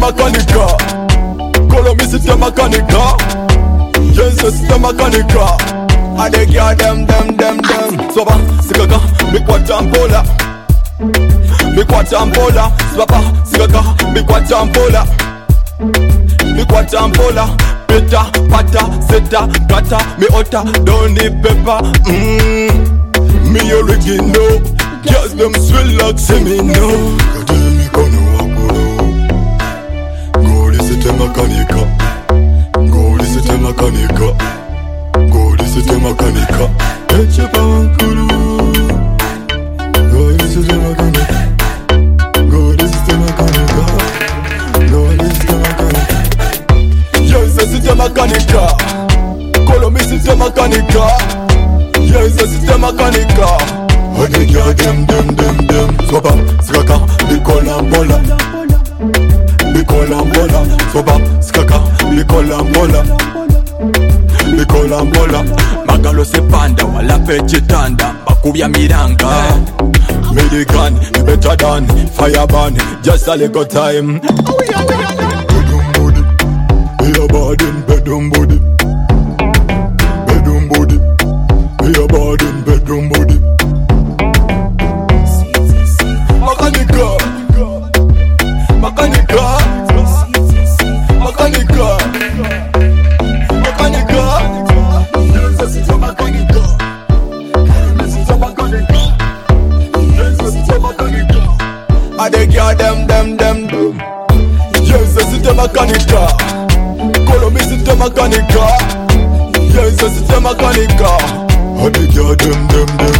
makanika. Call me sister makanika. Yes, sister makanika. And they girl them. Swapa, sikaka, mikwatampola. Mikwatampola, swapa, sikaka, mikwatampola. Mikwatampola, peta, pata, seta, kata, me ota, don't need pepper. Me original, girls them sweet like semino. Kademi kono wakuro, go listen makanika, go listen makanika, go listen makanika. Eche pa wakuro, go listen makanika, go listen makanika, go listen makanika. Yes, listen makanika, call me listen makanika. Yes, listen makanika. And they girl them. Swapa, skaka, bikolambola. Bikolambola, swapa, skaka, bikolambola. Bikolambola. Magalo se panda, wala pechitanda. Bakubya miranga. Medican, you better than fireburn. Just a little time. Bedroom body, be a burden, bedroom body. Bedroom body, be a burden, bedroom body. Makanika, makanika, makanika, makanika. Yes, it's a makanika. Yes, it's a makanika. Yes, it's a makanika. And they girl them. Yes, it's a makanika. Call me it's a makanika. Yes, it's a makanika. And they girl them.